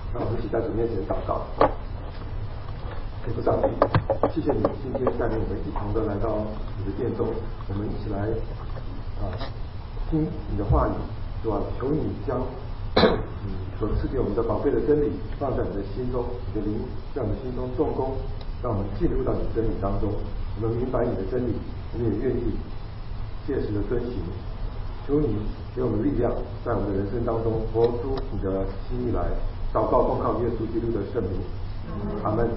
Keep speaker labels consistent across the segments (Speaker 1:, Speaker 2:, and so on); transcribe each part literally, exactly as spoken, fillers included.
Speaker 1: 让我们一起在主面前祷告。天父上帝，谢谢你今天带领我们一同的来到你的殿中，我们一起来啊听你的话语，是吧？求你将你所赐给我们的宝贝的真理放在我们的心中，你的灵在我们心中动工，让我们进入到你的真理当中，我们明白你的真理，我们也愿意切实的遵行。求你给我们力量，在我们的人生当中活出你的心意来。祷告奉靠耶稣基督的圣名，阿门。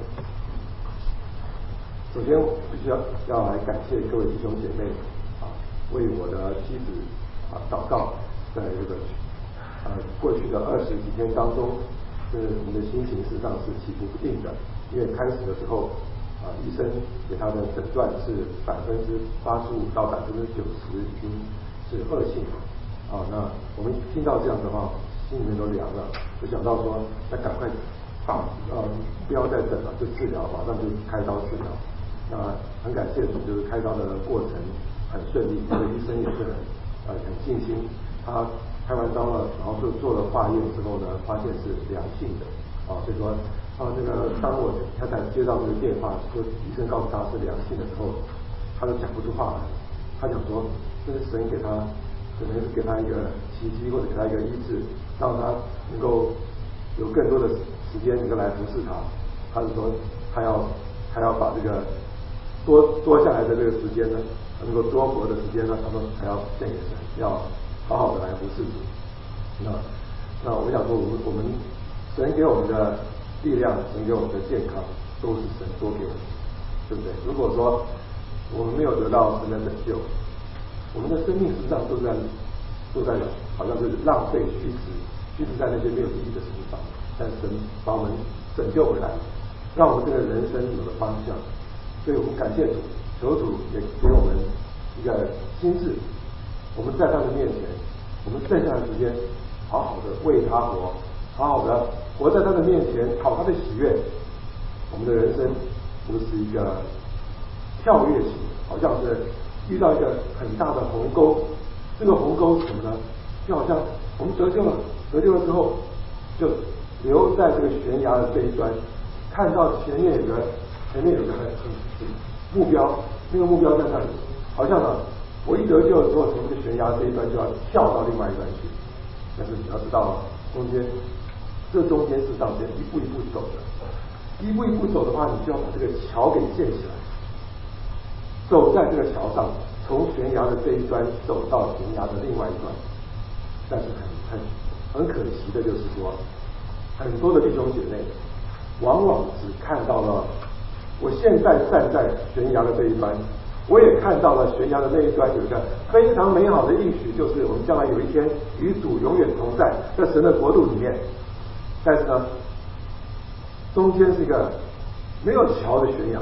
Speaker 1: 首先，我必须要要来感谢各位弟兄姐妹啊，为我的妻子啊祷告。在这个呃过去的二十几天当中，是我们的心情事实上是起伏不定的。因为开始的时候啊，医生给他的诊断是百分之八十五到百分之九十已经是恶性啊。那我们听到这样的话，心里面都凉了，就想到说，那赶快把呃不要再等了，就治疗，马上就开刀治疗。那很感谢主，就是开刀的过程很顺利，因为医生也是很呃很尽心。他开完刀了，然后就做了化验之后呢，发现是良性的啊，所以说啊这个当我太太接到这个电话，说医生告诉他是良性的时候，他都讲不出话来。他讲说，这是神给他。可能是给他一个奇迹，或者给他一个医治，让他能够有更多的时间能够来服侍他。他是说，他要他要把这个多多下来的这个时间呢，能够多活的时间呢，他们还要献给神，要好好的来服侍主。那那我想说，我们我们神给我们的力量，神给我们的健康，都是神多给我们，对不对？如果说我们没有得到神的拯救，我们的生命实际上都在都在好像是浪费虚掷，虚掷在那些没有意义的事情上。但神把我们拯救回来，让我们这个人生有了方向。所以我们感谢主，求主也给我们一个心智，我们在他的面前，我们剩下的时间，好好的为他活，好好的活在他的面前，讨他的喜悦。我们的人生不是一个跳跃型，好像是遇到一个很大的鸿沟，这个鸿沟是什么呢？就好像我们得救了，得救了之后，就留在这个悬崖的这一端，看到前面有个前面有个很很目标，那个目标在那里，好像呢，我一得救了之后，从这个悬崖这一端就要跳到另外一端去。但是你要知道，中间这中间是上边一步一步走的，一步一步走的话，你就要把这个桥给建起来。走在这个桥上，从悬崖的这一端走到悬崖的另外一端。但是很很很可惜的就是说，很多的弟兄姐妹往往只看到了我现在站在悬崖的这一端，我也看到了悬崖的那一端有一个非常美好的应许，就是我们将来有一天与主永远同在，在神的国度里面。但是呢，中间是一个没有桥的悬崖，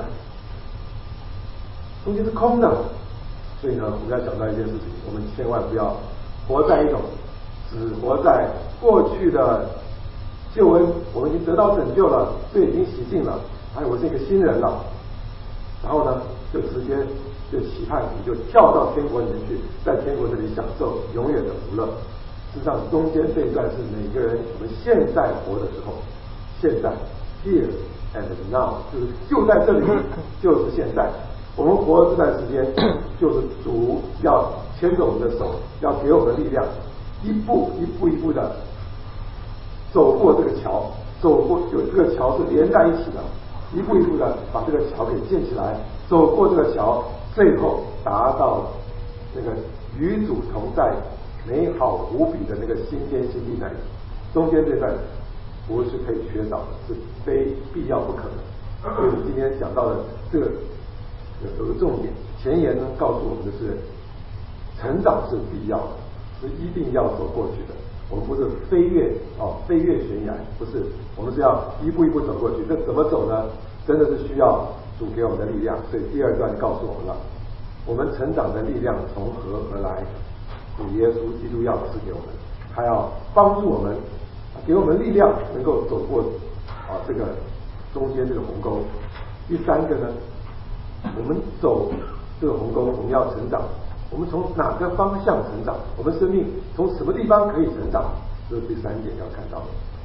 Speaker 1: 中间是空的。所以呢，我们要讲到一件事情，我们千万不要活在一种只活在过去的救恩，我们已经得到拯救了，罪已经洗净了，哎，我是一个新人了，然后呢，就直接就期盼你就跳到天国里面去，在天国这里享受永远的福乐。事实上，中间这一段是每个人我们现在活的时候，现在 here and now， 就是就在这里，就是现在。我们活的这段时间，就是主要牵着我们的手，要给我们力量，一步一步一步的走过这个桥，走过有这个桥是连在一起的，一步一步的把这个桥给建起来，走过这个桥，最后达到那个与主同在、美好无比的那个新天新地那里。中间这段不是可以缺少的，是非必要不可的。所以我们今天讲到的这个有个重点，前言呢告诉我们的是，成长是必要的，是一定要走过去的。我们不是飞跃哦，飞跃悬崖，不是，我们是要一步一步走过去。这怎么走呢？真的是需要主给我们的力量。所以第二段告诉我们了，我们成长的力量从何而来？主耶稣基督要赐给我们，他要帮助我们，给我们力量，能够走过啊这个中间这个鸿沟。第三个呢，我们走这个鸿沟，我们要成长，我们从哪个方向成长？我们生命从什么地方可以成长？这是第三点要看到的。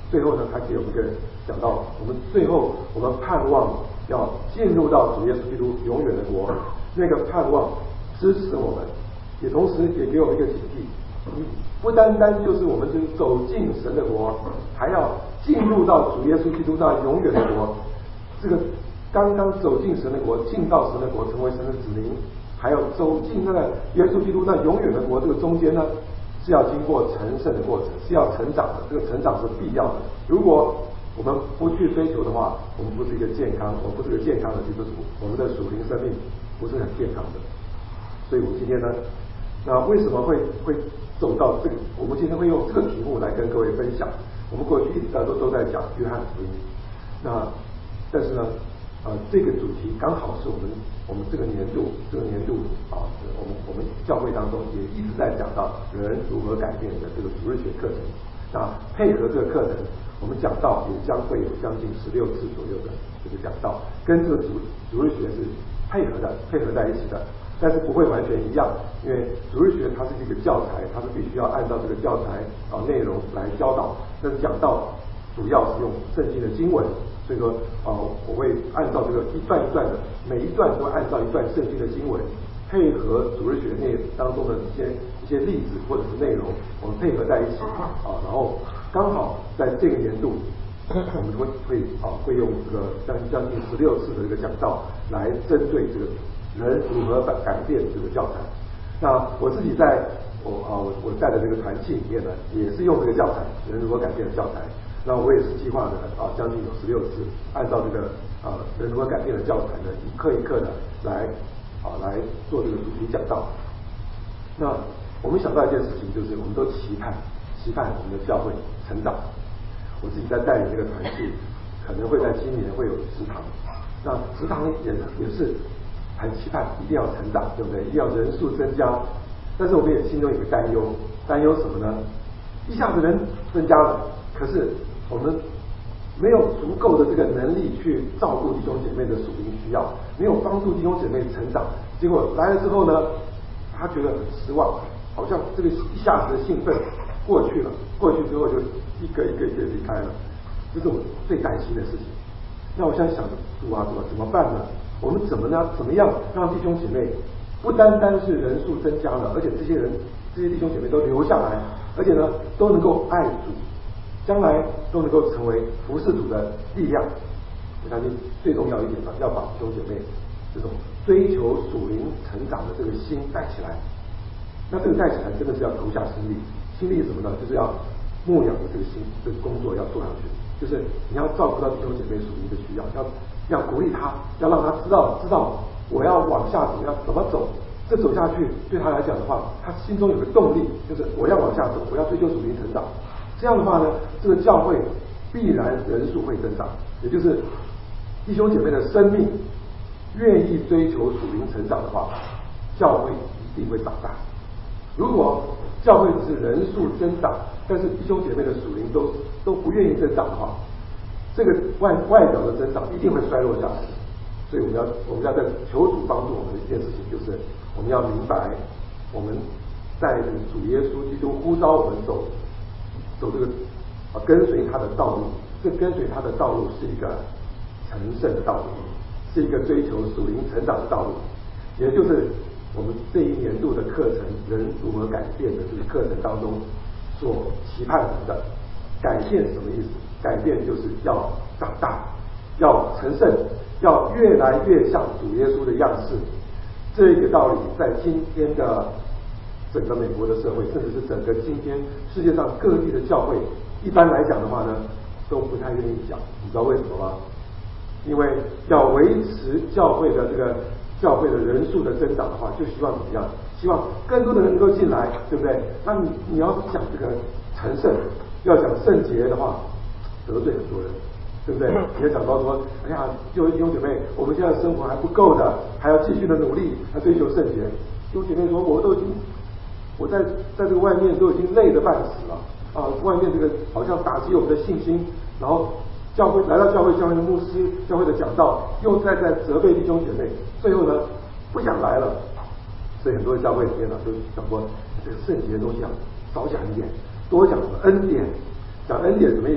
Speaker 1: 最后呢，他给我们一个讲到，我们最后我们盼望要进入到主耶稣基督永远的国，那个盼望支持我们，也同时也给我们一个警惕，不单单就是我们就是走进神的国，还要进入到主耶稣基督那永远的国。这个刚刚走进神的国，进到神的国，成为神的子民，还要走进那个耶稣基督那永远的国，这个中间呢，是要经过成圣的过程，是要成长的，这个成长是必要的。如果我们不去追求的话，我们不是一个健康，我们不是一个健康的基督徒，我们的属灵生命不是很健康的。所以我们今天呢，那为什么会会走到这个？我们今天会用这个题目来跟各位分享。我们过去一直都都在讲约翰福音，那但是呢，呃，这个主题刚好是我们我们这个年度这个年度啊，我们我们教会当中也一直在讲到人如何改变的这个主日学课程。那配合这个课程，我们讲到也将会有将近十六次左右的这个讲道，跟这个主主日学是配合的，配合在一起的。但是不会完全一样，因为主日学它是一个教材，它是必须要按照这个教材啊内容来教导。但是讲道主要是用圣经的经文，所以说啊，我会按照这个一段一段的，每一段都按照一段圣经的经文，配合主日学内当中的一些一些例子或者是内容，我们配合在一起啊，然后刚好在这个年度。我们会会啊会用这个将将近十六次的这个讲道来针对这个人如何改改变这个教材。那我自己在我啊我我带的这个团契里面呢，也是用这个教材人如何改变的教材。那我也是计划的啊将近有十六次，按照这个啊人如何改变的教材呢，一课一课的来啊来做这个主题讲道。那我们想到一件事情，就是我们都期盼期盼我们的教会成长。我自己在带领这个团契，可能会在今年会有食堂，那食堂也也是很期盼一定要成长，对不对？一定要人数增加，但是我们也心中有个担忧，担忧什么呢？一下子人增加了，可是我们没有足够的这个能力去照顾弟兄姐妹的属灵需要，没有帮助弟兄姐妹成长，结果来了之后呢，他觉得很失望，好像这个一下子的兴奋过去了，过去之后就一个一个一个离开了，这是我最担心的事情。那我现在想，主啊主啊，怎么办呢？我们怎么呢？怎么样让弟兄姐妹不单单是人数增加了，而且这些人这些弟兄姐妹都留下来，而且呢都能够爱主，将来都能够成为服侍主的力量。我相信最重要一点呢，要把弟兄姐妹这种追求属灵成长的这个心带起来。那这个带起来真的是要投下心力，心力是什么呢？就是要牧养的这个心，这个工作要做上去，就是你要照顾到弟兄姐妹属灵的需要，要要鼓励他，要让他知道知道我要往下走，要怎么走。这走下去对他来讲的话，他心中有个动力，就是我要往下走，我要追求属灵成长。这样的话呢，这个教会必然人数会增长，也就是弟兄姐妹的生命愿意追求属灵成长的话，教会一定会长大。如果教会只是人数增长，但是弟兄姐妹的属灵都都不愿意增长的话，这个外外表的增长一定会衰落下来的。所以我们要我们要在求主帮助我们的一件事情，就是我们要明白，我们在主耶稣基督呼召我们走走这个啊跟随他的道路，这跟随他的道路是一个成圣的道路，是一个追求属灵成长的道路，也就是我们这一年度的课程人如何改变的这个课程当中所期盼我们的改变什么意思？改变就是要长大，要成圣，要越来越像主耶稣的样式。这个道理在今天的整个美国的社会，甚至是整个今天世界上各地的教会，一般来讲的话呢，都不太愿意讲。你知道为什么吗？因为要维持教会的这个教会的人数的增长的话，就希望怎么样？希望更多的人能够进来，对不对？那你你要讲这个成圣，要讲圣洁的话，得罪很多人，对不对？你要讲到说，哎呀，弟兄姐妹，我们现在生活还不够的，还要继续的努力，来追求圣洁。弟兄姐妹说，我都已经，我在在这个外面都已经累得半死了啊！外面这个好像打击我们的信心，然后教会来到教会，教会的牧师、教会的讲道，又在在责备弟兄姐妹，最后呢不想来了。所以很多的教会里面呢，就讲过这个圣洁的东西啊，少讲一点，多讲什么恩典。讲恩典什么意思？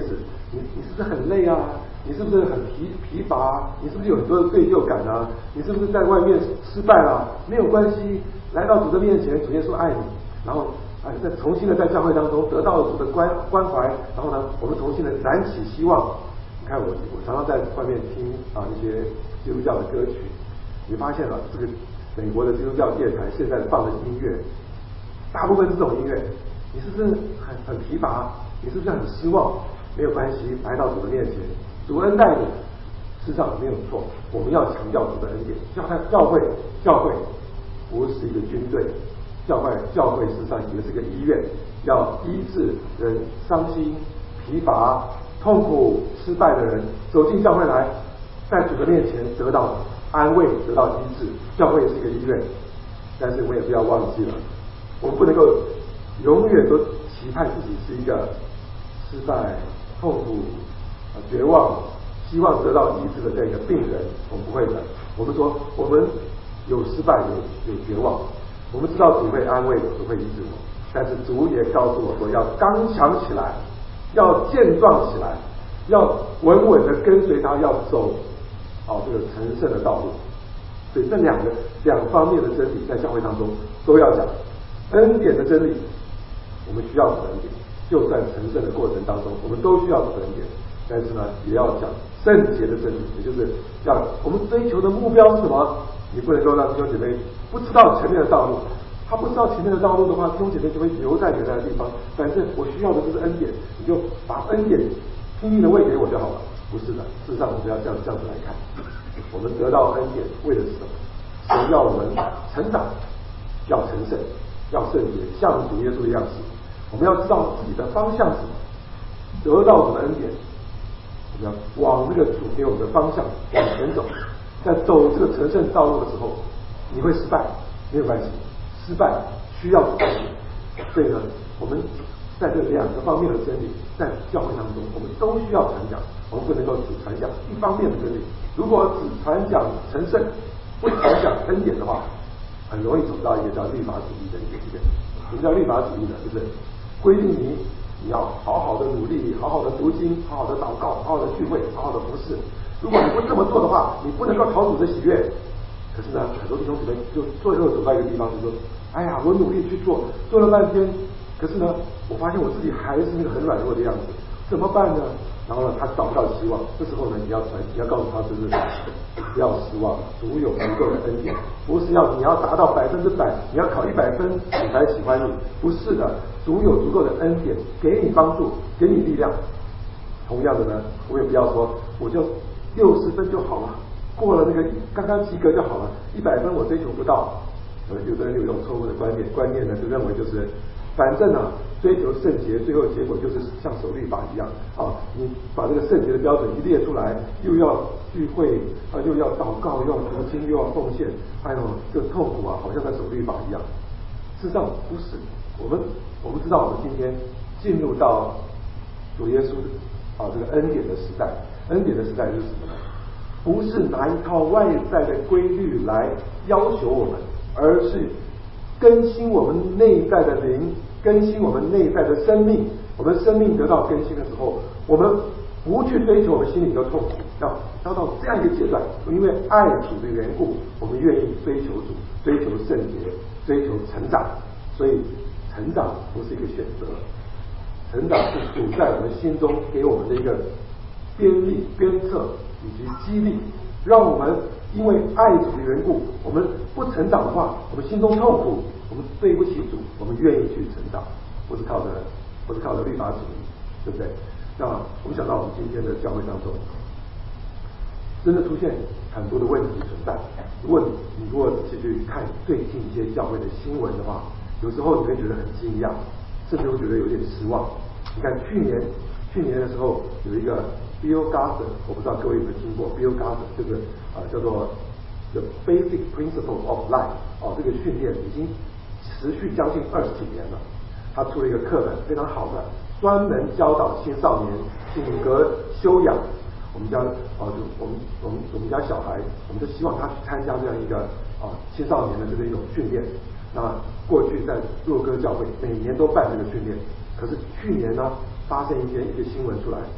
Speaker 1: 你你是不是很累啊？你是不是很疲疲乏啊？你是不是有很多的罪疚感啊？你是不是在外面失败了？没有关系，来到主的面前，主耶稣爱你，然后哎，再重新的在教会当中得到主的关关怀，然后呢，我们重新的燃起希望。你看我我常常在外面听啊一些基督教的歌曲，你发现了这个美国的基督教电台现在放的音乐，大部分是这种音乐，你是不是很很疲乏？你是不是很失望？没有关系，来到主的面前，主恩待你，事实上没有错。我们要强调主的恩典。教会教会教会不是一个军队，教会教会事实上也是个医院，要医治人伤心、疲乏、痛苦、失败的人走进教会来，在主的面前得到安慰，得到医治。教会是一个医院，但是我们也不要忘记了，我们不能够永远都期盼自己是一个失败、痛苦、绝望、希望得到医治的这个病人。我们不会的。我们说我们有失败，有有绝望，我们知道主会安慰我，主会医治我，但是主也告诉我说要刚强起来，要健壮起来，要稳稳的跟随他，要走哦这个成圣的道路。所以这两个两方面的真理在教会当中都要讲。恩典的真理，我们需要主的恩典，就在成圣的过程当中，我们都需要主的恩典。但是呢，也要讲圣洁的真理，也就是要我们追求的目标是什么？你不能够让弟兄姐妹不知道前面的道路，他不知道前面的道路的话，弟兄姐妹就会留在原来的地方。反正我需要的就是恩典，你就把恩典拼命的喂给我就好了。不是的，事实上我们要这样这样子来看，我们得到恩典为的是什么？是要我们成长，要成圣，要圣洁，像主耶稣的样式。我们要知道自己的方向是什么，得到主的恩典，我们要往这个主给我们的方向往前走。在走这个成圣道路的时候，你会失败，没有关系，失败需要主的恩典。所以呢，我们在这两个方面的真理，在教会当中，我们都需要传讲。我们不能够只传讲一方面的真理。如果只传讲成圣，不传讲恩典的话，很容易走到一个叫律法主义的一个一个。什么叫律法主义呢？就是规定你你要好好的努力，好好的读经，好好的祷告，好好的聚会，好好的服侍。如果你不这么做的话，你不能够讨主的喜悦。可是呢，很多弟兄姊妹就最后走到一个地方，就说：哎呀，我努力去做，做了半天，可是呢，我发现我自己还是那个很软弱的样子，怎么办呢？然后呢，他找不到希望。这时候呢，你要传，你要告诉他，就是不要失望，主有足够的恩典，不是要你要达到百分之百，你要考一百分我才喜欢你，不是的，主有足够的恩典，给你帮助，给你力量。同样的呢，我也不要说我就六十分就好了，过了那个刚刚及格就好了，一百分我追求不到。呃，有的人有一种错误的观念，观念呢就认为就是。反正啊，追求圣洁，最后结果就是像守律法一样啊！你把这个圣洁的标准一列出来，又要聚会啊，又要祷告，又要读经，又要奉献，哎呦，这痛苦啊，好像在守律法一样。事实上不是，我们我们知道，我们今天进入到主耶稣啊这个恩典的时代，恩典的时代是什么呢？不是拿一套外在的规律来要求我们，而是更新我们内在的灵，更新我们内在的生命。我们生命得到更新的时候，我们不去追求我们心里的痛苦，要要到这样一个阶段，因为爱主的缘故，我们愿意追求主，追求圣洁，追求成长。所以成长不是一个选择，成长是主在我们心中给我们的一个鞭力、鞭策以及激励，让我们因为爱主的缘故，我们不成长的话，我们心中痛苦，我们对不起主，我们愿意去成长，不是靠着不是靠着律法主义，对不对？那我们想到我们今天的教会当中，真的出现很多的问题存在。如果你你如果仔细去看最近一些教会的新闻的话，有时候你会觉得很惊讶，甚至会觉得有点失望。你看去年去年的时候有一个 Bill Gaither， 我不知道各位有没有听过 Bill Gaither， 这个啊、呃、叫做 The Basic Principle of Life， 哦，这个训练已经持续将近二十几年了。他出了一个课本，非常好的，专门教导青少年品格修养。我们家啊，就我们我们我们家小孩，我们就希望他去参加这样一个啊青少年的这个一种训练。那过去在若歌教会每年都办这个训练，可是去年呢发生一件一个新闻出来，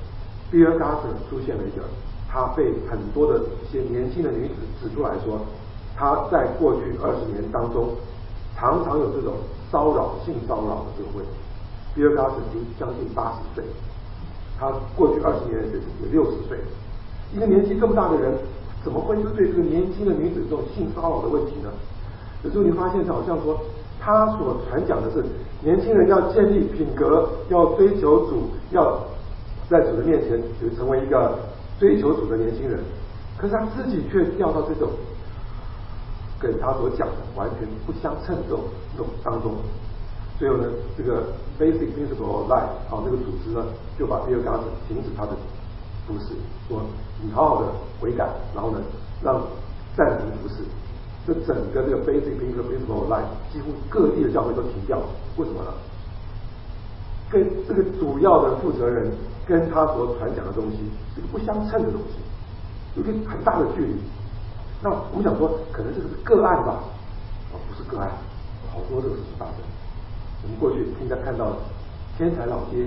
Speaker 1: 比尔·嘎特出现了一个，他被很多的一些年轻的女子指出来说，他在过去二十年当中，常常有这种骚扰、性骚扰的这个问题。比尔·嘎特已经将近八十岁，他过去二十年也六十岁，一个年纪这么大的人，怎么会就对这个年轻的女子这种性骚扰的问题呢？有时候你发现好像说，他所传讲的是年轻人要建立品格，要追求主，要在主的面前就成为一个追求主的年轻人，可是他自己却掉到这种跟他所讲的完全不相称的这种这种当中。最后呢，这个 Basic Principle of Life 啊，这个组织呢，就把比尔·嘎特停止他的服事，说你好好的悔改，然后呢，让暂停服事。这整个这个 Basic Principle of Life 几乎各地的教会都停掉了。为什么呢？跟这个主要的负责人跟他所传讲的东西是个不相称的东西，有一个很大的距离。那我们想说，可能这个是个案吧？啊，不是个案，好多这个事情发生。我们过去应该看到天才老爹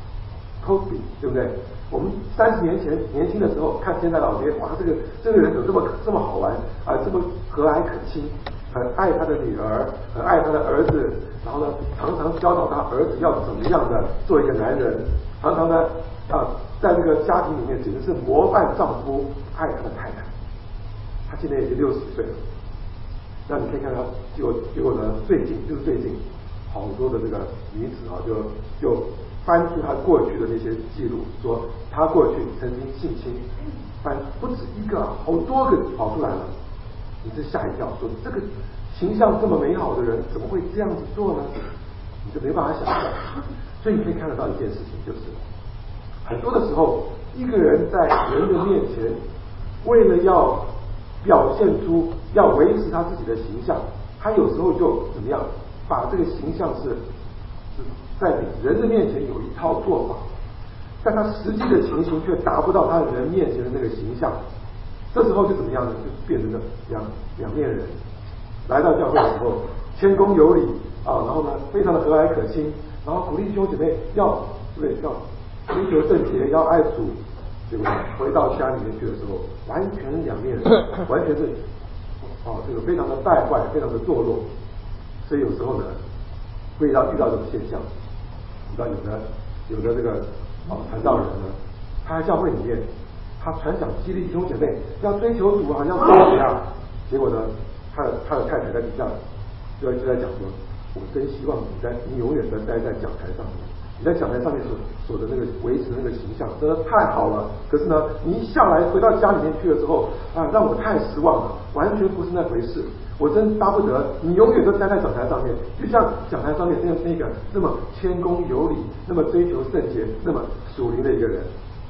Speaker 1: Cosby， 对不对？我们三十年前年轻的时候看天才老爹，哇，这个这个人怎么这么这么好玩啊，这么和蔼可亲，很爱他的女儿，很爱他的儿子，然后呢，常常教导他儿子要怎么样的做一个男人，常常呢啊，在这个家庭里面简直是模范丈夫，爱他的太太。他现在已经六十岁了，那你可以看到，结果结果呢，最近就是最近。好多的这个女子啊，就就翻出她过去的那些记录，说她过去曾经性侵，翻不止一个，好多个跑出来了，你这吓一跳，说这个形象这么美好的人，怎么会这样子做呢？你就没办法想象。所以你可以看得到一件事情，就是很多的时候，一个人在人的面前，为了要表现出要维持他自己的形象，他有时候就怎么样？把这个形象是是在人的面前有一套做法，但他实际的情形却达不到他人面前的那个形象。这时候就怎么样呢？就变成了两两面人。来到教会的时候，谦恭有礼啊，然后呢，非常的和蔼可亲，然后鼓励弟兄姐妹要对要追求圣洁，要爱主。结果回到家里面去的时候，完全两面人，完全是哦，这个非常的败坏，非常的堕落。所以有时候呢，会到遇到这种现象，你知道有的有的这个啊传道人呢，他在教会里面，他传讲激励弟兄姐妹要追求主啊，要怎么样？结果呢，他的他的太太在底下就在就在讲说，我真希望你在你永远的待在讲台上面，你在讲台上面所所的那个维持的那个形象真的太好了。可是呢，你一下来回到家里面去的时候啊，让我太失望了，完全不是那回事。我真巴不得你永远都待在讲台上面，就像讲台上面那那个那么谦恭有礼，那么追求圣洁，那么属灵的一个人。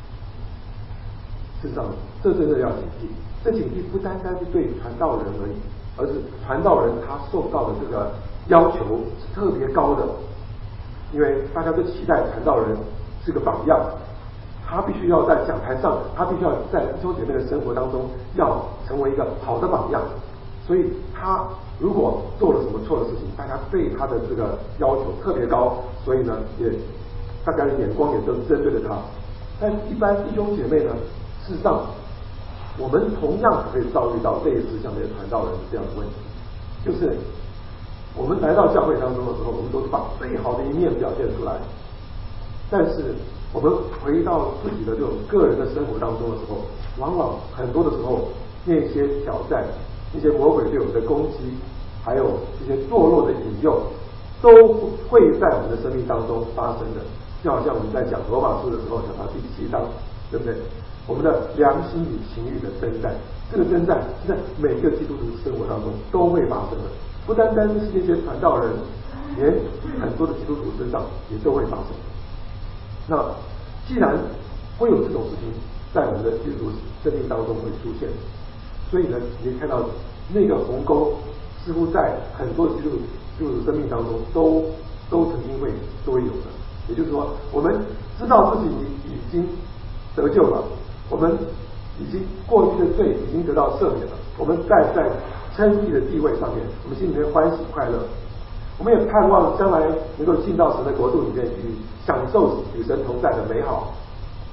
Speaker 1: 事实上，这真的要警惕。这警惕不单单是对传道人而已，而是传道人他受到的这个要求是特别高的。因为大家都期待传道人是个榜样，他必须要在讲台上，他必须要在弟兄姐妹的生活当中要成为一个好的榜样。所以他如果做了什么错的事情，大家对他的这个要求特别高，所以呢，也大家的眼光也都针对着他。但一般弟兄姐妹呢，事实上我们同样可以遭遇到类似像这些传道人这样的问题，就是我们来到教会当中的时候，我们都是把最好的一面表现出来，但是我们回到自己的这种个人的生活当中的时候，往往很多的时候那些挑战，一些魔鬼对我们的攻击，还有一些堕落的引诱，都会在我们的生命当中发生的。就好像我们在讲罗马书的时候，讲到第七章，对不对？我们的良心与情欲的征战，这个征战是在每个基督徒生活当中都会发生的，不单单是那些传道人，连很多的基督徒身上也都会发生。那既然会有这种事情在我们的基督徒生命当中会出现，所以呢，你可以看到那个鸿沟似乎在很多基督徒基督徒生命当中都都曾经会都会有的。也就是说，我们知道自己已经得救了，我们已经过去的罪已经得到赦免了，我们站在称义的地位上面，我们心里面欢喜快乐，我们也盼望将来能够进到神的国度里面去享受与神同在的美好。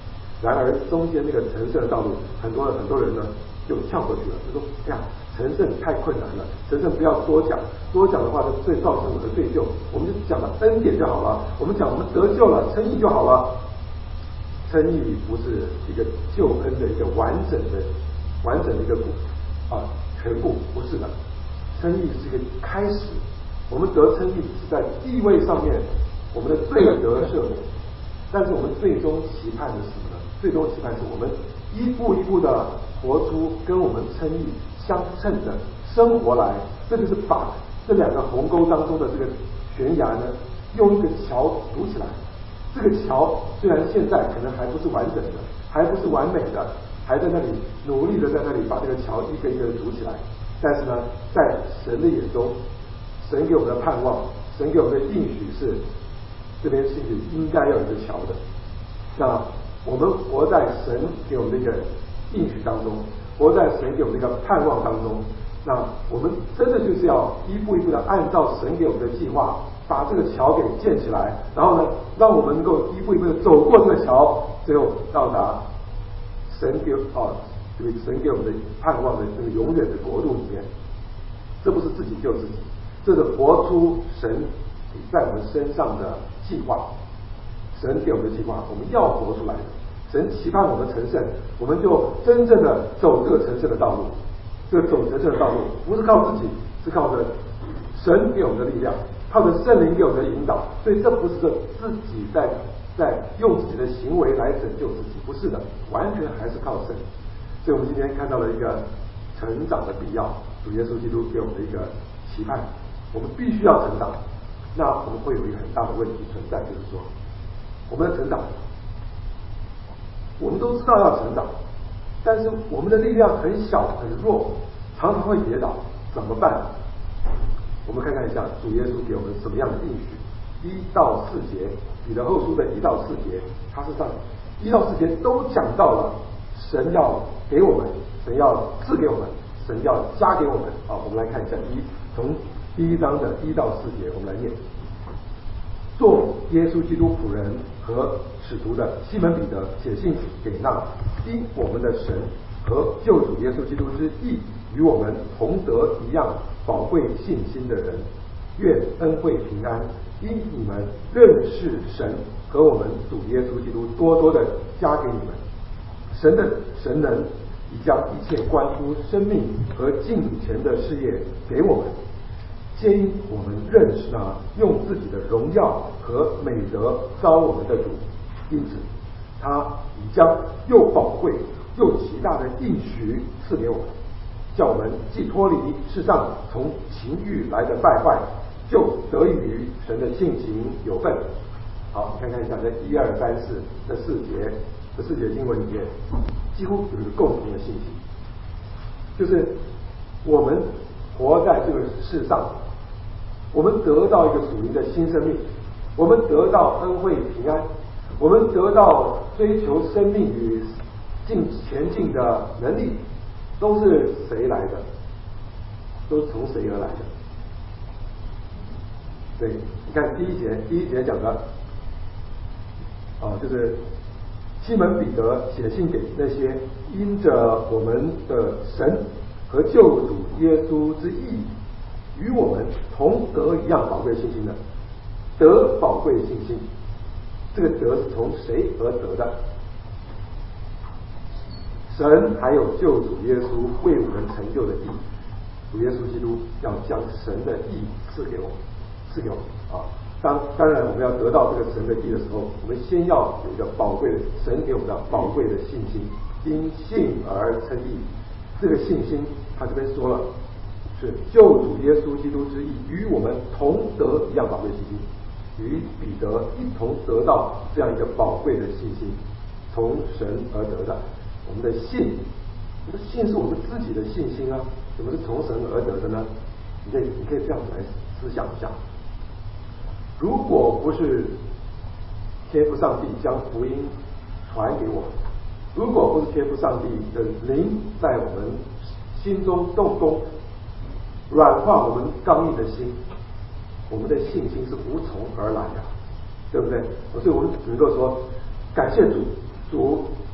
Speaker 1: 然而中间那个成圣的道路，很多很多人呢就跳过去了，就说：“哎呀，成圣太困难了，成圣不要多讲，多讲的话就会造成我的罪疚，我们就讲了恩典就好了，我们讲我们得救了，称义就好了。”称义不是一个救恩的一个完整的、完整的一个啊全部，不是的。称义是一个开始，我们得称义是在地位上面，我们的罪得赦免，但是我们最终期盼的是什么呢？最终期盼是我们一步一步的活出跟我们称义相称的生活来，这就是把这两个鸿沟当中的这个悬崖呢，用一个桥堵起来。这个桥虽然现在可能还不是完整的，还不是完美的，还在那里努力的在那里把这个桥一个一个的筑起来，但是呢，在神的眼中，神给我们的盼望，神给我们的应许是，这边是应该要有一个桥的。那我们活在神给我们的一个应许当中，活在神给我们的一个盼望当中，那我们真的就是要一步一步的按照神给我们的计划，把这个桥给建起来，然后呢，让我们能够一步一步的走过这个桥，最后到达神给啊，这个神给我们的盼望的这个永远的国度里面。这不是自己救自己，这是活出神在我们身上的计划。神给我们的计划，我们要活出来的。神期盼我们成圣，我们就真正的走这个成圣的道路。这个走成圣的道路，不是靠自己，是靠着神给我们的力量，靠着圣灵给我们的引导。所以这不是说自己在在用自己的行为来拯救自己，不是的，完全还是靠神。所以我们今天看到了一个成长的必要，主耶稣基督给我们的一个期盼，我们必须要成长。那我们会有一个很大的问题存在，就是说我们的成长，我们都知道要成长，但是我们的力量很小很弱，常常会跌倒，怎么办？我们看看一下主耶稣给我们什么样的应许。一到四节，彼得后书的一到四节，它是上一到四节都讲到了神要给我们，神要赐给我们，神要加给我们。好，我们来看一下第一，从第一章的一到四节，我们来念。做耶稣基督仆人和使徒的西门彼得写信给那因我们的神和救主耶稣基督之义与我们同得一样宝贵信心的人，愿恩惠平安因你们认识神和我们主耶稣基督多多的加给你们。神的神能已将一切关乎生命和敬虔的事业给我们，皆因我们认识那用自己的荣耀和美德召我们的主，因此他已将又宝贵又极大的应许赐给我们，叫我们既脱离世上从情欲来的败坏，就得以于神的性情有份。好，看看一下这一二三四这四节，这四节经文里面几乎有一个共同的信息，就是我们活在这个世上，我们得到一个属灵的新生命，我们得到恩惠平安，我们得到追求生命与进前进的能力，都是谁来的？都是从谁而来的？对，你看第一节，第一节讲的啊，就是西门彼得写信给那些因着我们的神和救主耶稣之义与我们同得一样宝贵信心的，得宝贵信心，这个得是从谁而得的？神还有救主耶稣为我们成就的义，主耶稣基督要将神的义赐给我们，赐给我们啊！当当然，我们要得到这个神的义的时候，我们先要有一个宝贵的神给我们的宝贵的信心，因信而称义。这个信心，他这边说了，是救主耶稣基督之义与我们同得一样宝贵信心，与彼得一同得到这样一个宝贵的信心，从神而得的。我们的信，我们的信是我们自己的信心啊，怎么是从神而得的呢？你可以你可以这样子来思想一下，如果不是天父上帝将福音传给我们，如果不是天父上帝的灵在我们心中动工，软化我们刚硬的心，我们的信心是无从而来的，对不对？所以我们只能够说感谢主，主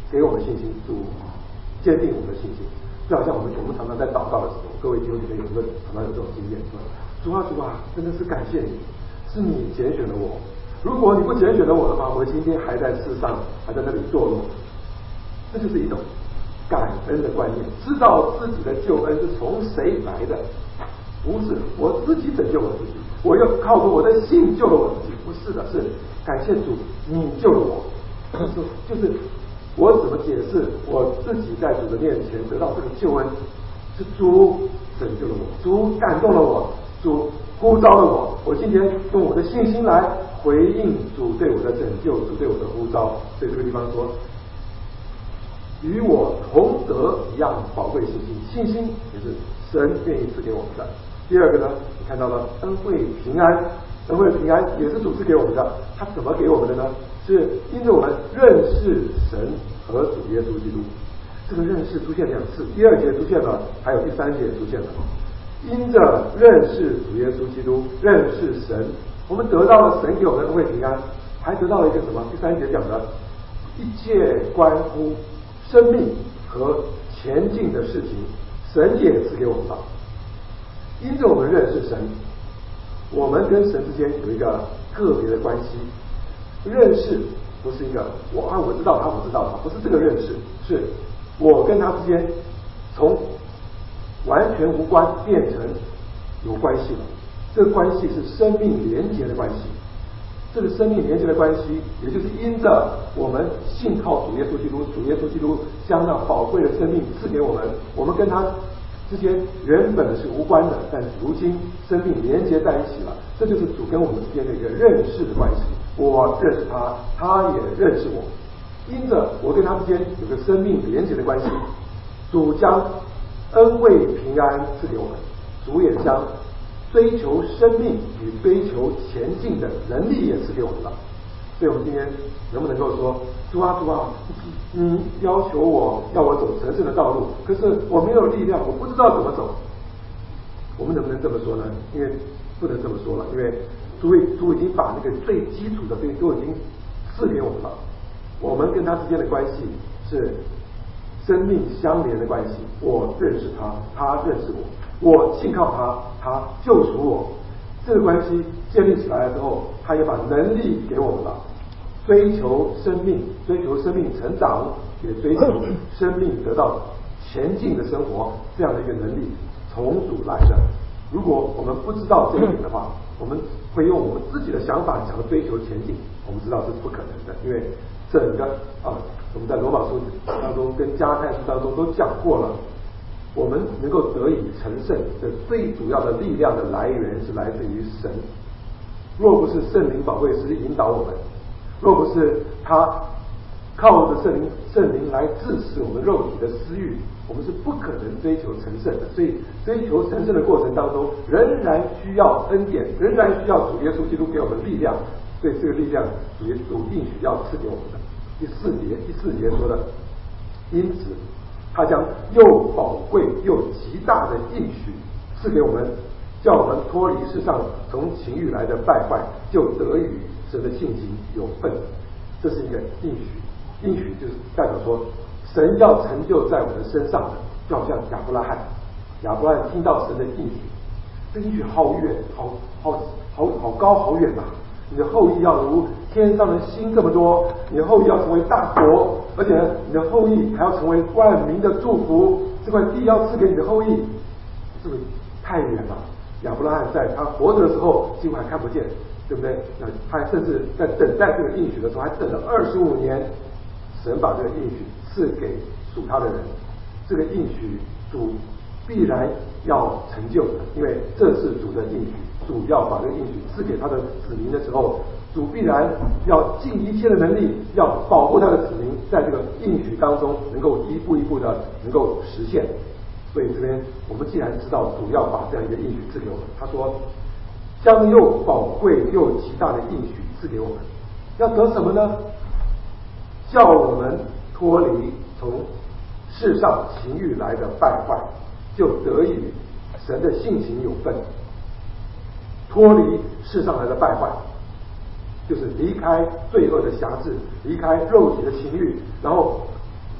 Speaker 1: 给我们信心，主坚定我们的信心。就好像我们我们常常在祷告的时候，各位弟兄姐妹有没有常常有这种经验？主啊主啊，真的是感谢你，是你拣选了我。如果你不拣选了我的话，我今天还在世上，还在那里堕落。这就是一种感恩的观念，知道自己的救恩是从谁来的，不是我自己拯救我自己，我又靠着我的信救了我自己，不是的，是感谢主，你救了我。就是就是我怎么解释我自己在主的面前得到这个救恩，是主拯救了我，主感动了我，主呼召了我，我今天用我的信心来回应主对我的拯救，主对我的呼召。所以这个地方说，与我同得一样宝贵信心，信心也是神愿意赐给我们的。第二个呢，你看到了恩惠平安，恩惠平安也是主赐给我们的。他怎么给我们的呢？是因着我们认识神和主耶稣基督。这个认识出现两次，第二节出现了，还有第三节也出现了。因着认识主耶稣基督，认识神，我们得到了神给我们的恩惠平安，还得到了一个什么？第三节讲的一切关乎生命和前进的事情，神也赐给我们了。因着我们认识神，我们跟神之间有一个个别的关系。认识不是一个我啊我知道他我知道他，不是这个认识，是我跟他之间从完全无关变成有关系了。这个关系是生命连结的关系。这个生命连接的关系，也就是因着我们信靠主耶稣基督，主耶稣基督将那宝贵的生命赐给我们，我们跟他之间原本是无关的，但如今生命连接在一起了。这就是主跟我们之间的一个认识的关系。我认识他，他也认识我，因着我跟他之间有个生命连接的关系，主将恩惠平安赐给我们，主也将追求生命与追求前进的能力也赐给我们了。所以我们今天能不能够说，主啊主啊，你要求我要我走神圣的道路，可是我没有力量，我不知道怎么走。我们能不能这么说呢？因为不能这么说了，因为主主已经把那个最基础的东西都已经赐给我们了。我们跟他之间的关系是生命相连的关系，我认识他，他认识我，我信靠他，他救赎我。这个关系建立起来了之后，他也把能力给我们了，追求生命，追求生命成长，也追求生命得到前进的生活，这样的一个能力从主来的。如果我们不知道这一点的话，我们会用我们自己的想法想要追求前进，我们知道这是不可能的。因为整个啊，我们在罗马书当中跟加拉太书当中都讲过了，我们能够得以成圣的最主要的力量的来源是来自于神。若不是圣灵宝贵师引导我们，若不是他靠着圣灵圣灵来致使我们肉体的私欲，我们是不可能追求成圣的。所以追求成圣的过程当中，仍然需要恩典，仍然需要主耶稣基督给我们力量。所以这个力量主耶稣应许要赐给我们的。第四节第四节说的，因此他将又宝贵又极大的应许赐给我们，叫我们脱离世上从情欲来的败坏，就得与神的性情有份。这是一个应许，应许就是代表说神要成就在我们身上的，就好像亚伯拉罕，亚伯拉罕听到神的应许，这应许好远，好好好好高好远呐、啊！你的后裔要如天上的星这么多，你的后裔要成为大国，而且你的后裔还要成为万民的祝福。这块地要赐给你的后裔，是不是太远了？亚伯拉罕在他活着的时候几乎还看不见，对不对？那他甚至在等待这个应许的时候，还等了二十五年，神把这个应许赐给属他的人。这个应许主必然要成就的，因为这是主的应许。主要把这个应许赐给他的子民的时候，主必然要尽一切的能力，要保护他的子民在这个应许当中能够一步一步的能够实现。所以这边我们既然知道主要把这样一个应许赐给我们，他说将又宝贵又极大的应许赐给我们，要得什么呢？叫我们脱离从世上情欲来的败坏，就得与神的性情有份。脱离世上来的败坏，就是离开罪恶的辖制，离开肉体的情欲，然后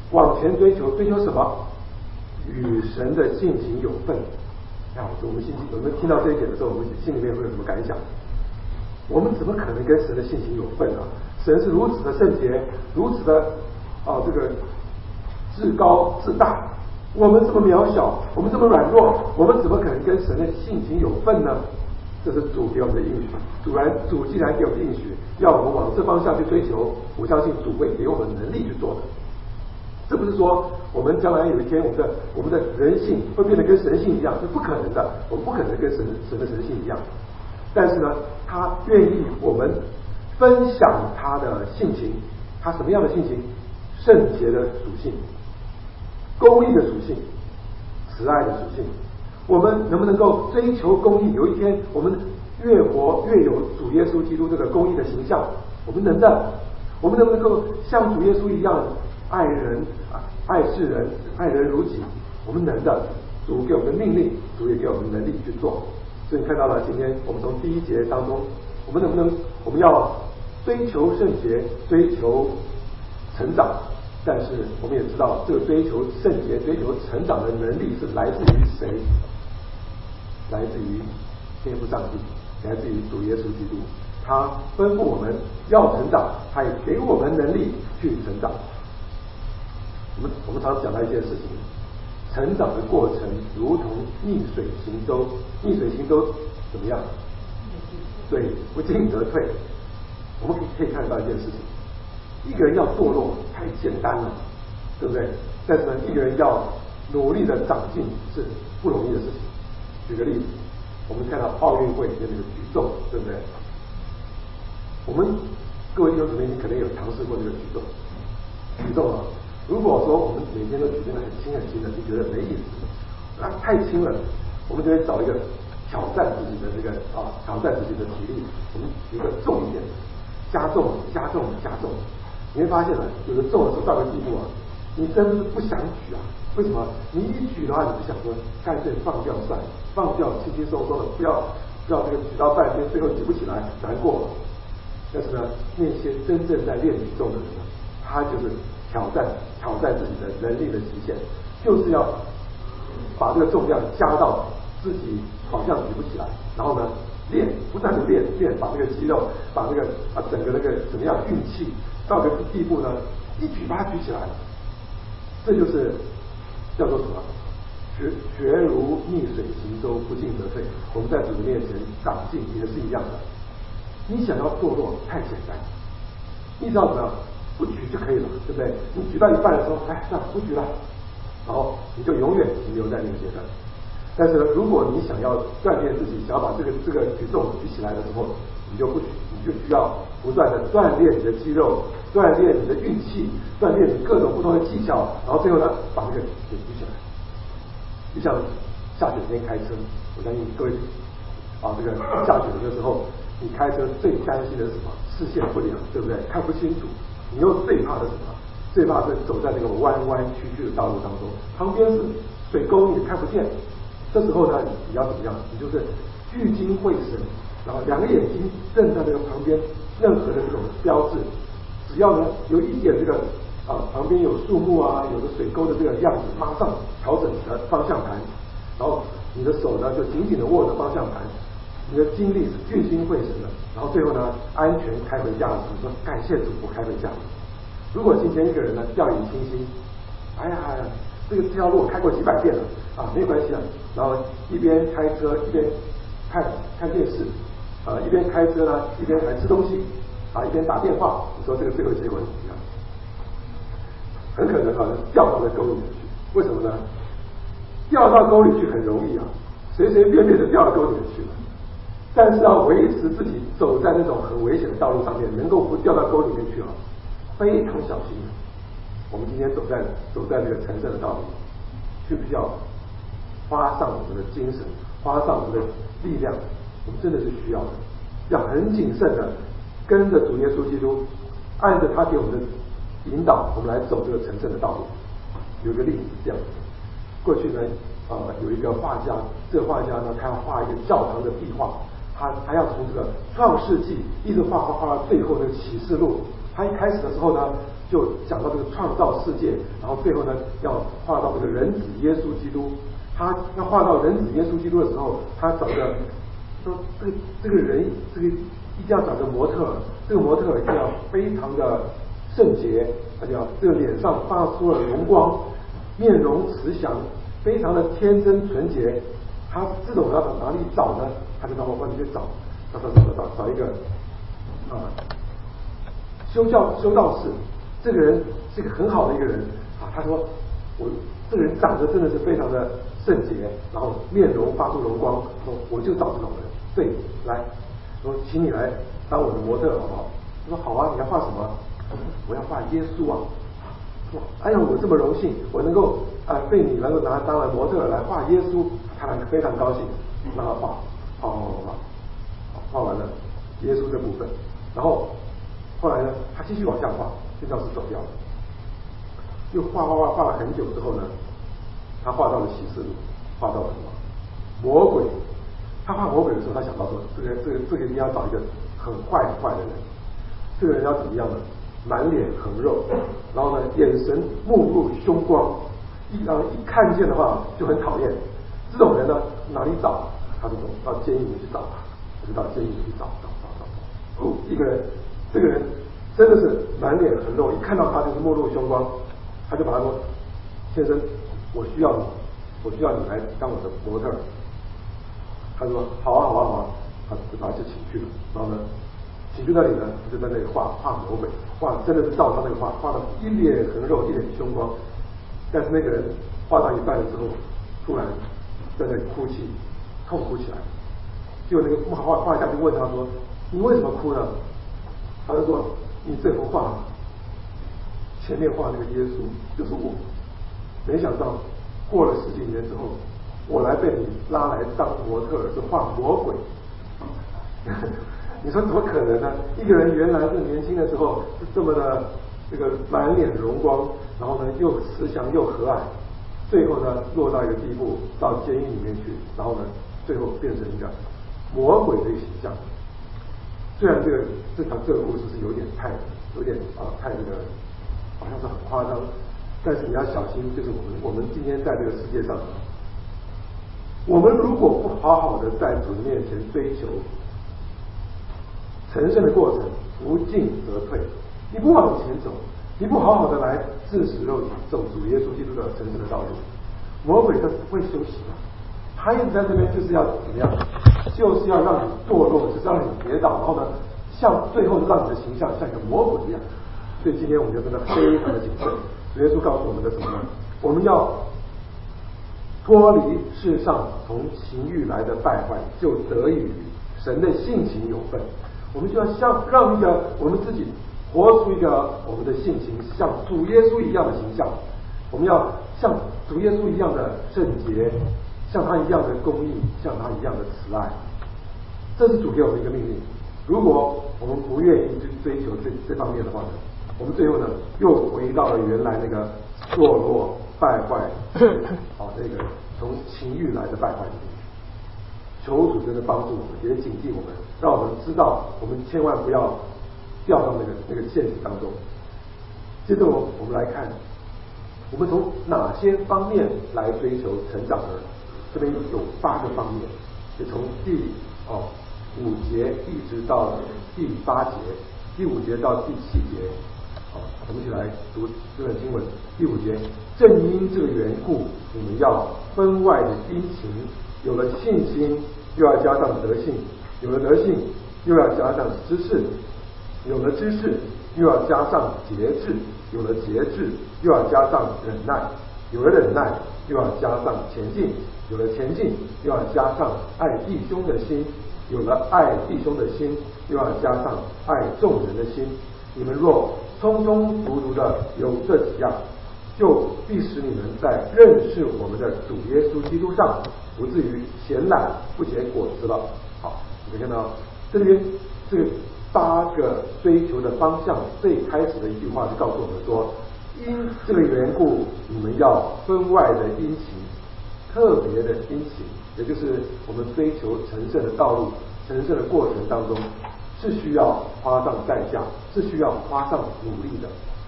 Speaker 1: 往前追求，追求什么？与神的性情有份。啊，我们心我们听到这一点的时候，我们心里面会有什么感想？我们怎么可能跟神的性情有份啊？神是如此的圣洁，如此的啊这个至高至大，我们这么渺小，我们这么软弱，我们怎么可能跟神的性情有份呢？这是主给我们的应许。主然主既然给我们的应许，要我们往这方向去追求，我相信主会给我们能力去做的。这不是说我们将来有一天我们的我们的人性会变得跟神性一样，这不可能的，我们不可能跟神神的神性一样。但是呢，他愿意我们分享他的性情，他什么样的性情？圣洁的属性，公义的属性，慈爱的属性。我们能不能够追求公义？有一天我们越活越有主耶稣基督这个公义的形象，我们能的。我们能不能够像主耶稣一样爱人、爱世人、爱人如己？我们能的。主给我们的命令，主也给我们能力去做。所以看到了，今天我们从第一节当中，我们能不能我们要追求圣洁，追求成长？但是我们也知道，这个追求圣洁、追求成长的能力是来自于谁？来自于天父上帝，来自于主耶稣基督。他吩咐我们要成长，他也给我们能力去成长。我们我们常讲到一件事情，成长的过程如同逆水行舟，逆水行舟怎么样？对，不进则退。我们可以看到一件事情，一个人要堕落太简单了，对不对？但是呢，一个人要努力的长进是不容易的事情。举个例子，我们看到奥运会的那个举重，对不对？我们各位弟兄姊妹，你可能有尝试过这个举重。举重啊，如果说我们每天都举得很轻很轻的，就觉得没意思，啊，太轻了，我们就会找一个挑战自己的这个啊，挑战自己的体力，我们举个重一点，加重、加重、加重。你会发现呢，有的重的时候到个地步啊，你真是不想举啊。为什么？你一举的话，你就想说，干脆放掉算了，放掉，轻轻松松的，不要不要这个举到半天，最后举不起来，难过了。但是呢，那些真正在练举重的人呢，他就是挑战挑战自己的能力的极限，就是要把这个重量加到自己好像举不起来，然后呢，练，不断的练练，把这个肌肉，把那个啊整个那个怎么样运气到个地步呢，一举把它举起来，这就是叫做什么？学学如逆水行舟，不进则退。我们在主的面前长进也是一样的。你想要堕落太简单，你知道怎么样？不举就可以了，对不对？你举到一半的时候，哎，算了，不举了，然后你就永远停留在那个阶段。但是呢，如果你想要锻炼自己，想要把这个这个举重举起来的时候，你就不举，你就需要不断的锻炼你的肌肉，锻炼你的运气，锻炼你各种不同的技巧，然后最后呢，把这个给举起来。就像下雪天开车，我相信各位啊，这个下雪的时候，你开车最担心的是什么？视线不良，对不对？看不清楚。你又最怕的是什么？最怕是走在那个弯弯曲曲的道路当中，旁边是水沟，你看不见。这时候呢，你要怎么样？你就是聚精会神，然后两个眼睛瞪在这个旁边任何的这种标志，只要呢有一点这个啊旁边有树木啊，有个水沟的这个样子，马上调整你的方向盘，然后你的手呢就紧紧的握着方向盘，你的精力是聚精会神的，然后最后呢安全开回家的时候说感谢主，我开回家。如果今天一个人呢掉以轻心，哎呀，这个这条路我开过几百遍了啊，没关系啊，然后一边开车一边看看电视啊，一边开车呢一边还吃东西啊，一边打电话，你说这个最后结果是怎么样？很可能啊掉到了沟里面去。为什么呢？掉到沟里去很容易啊，随随便便的掉到沟里面去了。但是要维持自己走在那种很危险的道路上面，能够不掉到沟里面去啊，非常小心。我们今天走在走在这个成圣的道路，需不需要花上我们的精神，花上我们的力量？我们真的是需要的，要很谨慎的跟着主耶稣基督，按着他给我们的引导，我们来走这个成圣的道路。有一个例子是这样子，过去呢，呃，有一个画家，这个画家呢，他要画一个教堂的壁画，他他要从这个创世纪一直画画画到最后那个启示录。他一开始的时候呢， 就讲到这个创造世界，然后最后呢要画到这个人子耶稣基督。他要画到人子耶稣基督的时候，他找个说这个这个人这个一定要找个模特，这个模特一定要非常的圣洁，而且要这个脸上发出了荣光，面容慈祥，非常的天真纯洁。他这种要从哪里找呢？他就到外面去找，找找找找找一个啊修教修道士，这个人是一个很好的一个人啊。他说我这个人长得真的是非常的圣洁，然后面容发出荣光，说我就找这种人，对，来，说请你来当我的模特好不好？他说好啊，你要画什么？我要画耶稣啊！说哎呀，我这么荣幸，我能够啊、呃、被你能够拿当了模特来画耶稣，他非常高兴，让他画，画画画画，画完了耶稣这部分，然后后来呢，他继续往下画，宣教士走掉了，又画画画画了很久之后呢，他画到了启示录，画到了什么？魔鬼。他画魔鬼的时候，他想到说，这个这个这个一定要找一个很坏很坏的人，这个人要怎么样呢？满脸横肉，然后呢，眼神目露凶光，一然后一看见的话就很讨厌。这种人呢，哪里找？他就到监狱里去找他，就到监狱里去找找找找找。哦，一个人，这个人真的是满脸横肉，一看到他就是目露凶光，他就把他说：“先生，我需要你，我需要你来当我的模特。”他说：“好啊，好啊，好啊。”他就把他就请去了，然后呢，请去那里呢，他就在那里画画魔鬼，画真的是照他那个画，画的一脸横肉，一脸凶光。但是那个人画到一半的时候，突然在那里哭泣，痛哭起来。结果那个画画家就问他说：“你为什么哭呢？”他就说：“你这幅画前面画那个耶稣就是我，没想到过了十几年之后，我来被你拉来当模特，就画魔鬼。”你说怎么可能呢？一个人原来是年轻的时候是这么的这个满脸荣光，然后呢又慈祥又和蔼，最后呢落到一个地步，到监狱里面去，然后呢最后变成一个魔鬼的一个形象。虽然这个这场这个故事是有点太有点啊太这个好像是很夸张，但是你要小心，就是我们我们今天在这个世界上，我们如果不好好的在主面前追求成圣的过程，不进则退。你不往前走，你不好好的来自食肉体，走主耶稣基督的成圣的道路，魔鬼他不会休息的，他一直在这边就是要怎么样，就是要让你堕落，就是让你跌倒，然后呢，像最后让你的形象像一个魔鬼一样。所以今天我们就真的非常的谨慎。主耶稣告诉我们的什么呢？我们要脱离世上从情欲来的败坏，就得与神的性情有份。我们就要像让一个我们自己活出一个我们的性情像主耶稣一样的形象，我们要像主耶稣一样的圣洁，像他一样的公义，像他一样的慈爱。这是主给我们一个命令。如果我们不愿意去追求这这方面的话呢，我们最后呢又回到了原来那个堕落败坏好那个从情欲来的败坏里面。求主真的帮助我们，也警惕我们，让我们知道我们千万不要掉到那个那个陷阱当中。接着我我们来看，我们从哪些方面来追求成长呢？这边有八个方面，就从第哦五节一直到第八节，第五节到第七节。好，我们一起来读这段经文。第五节，正因这个缘故，你们要分外的殷勤，有了信心，又要加上德性；有了德性，又要加上知识；有了知识，又要加上节制；有了节制，又要加上忍耐；有了忍耐，又要加上前进；有了前进，又要加上爱弟兄的心；有了爱弟兄的心，又要加上爱众人的心。你们若充充足足的有这几样，就必使你们在认识我们的主耶稣基督上，不至于闲懒不结果子了。好，你可以看到这边这个八个追求的方向，最开始的一句话就告诉我们说，因这个缘故，你们要分外的殷勤，特别的殷勤，也就是我们追求成圣的道路、成圣的过程当中，是需要花上代价，是需要花上努力的。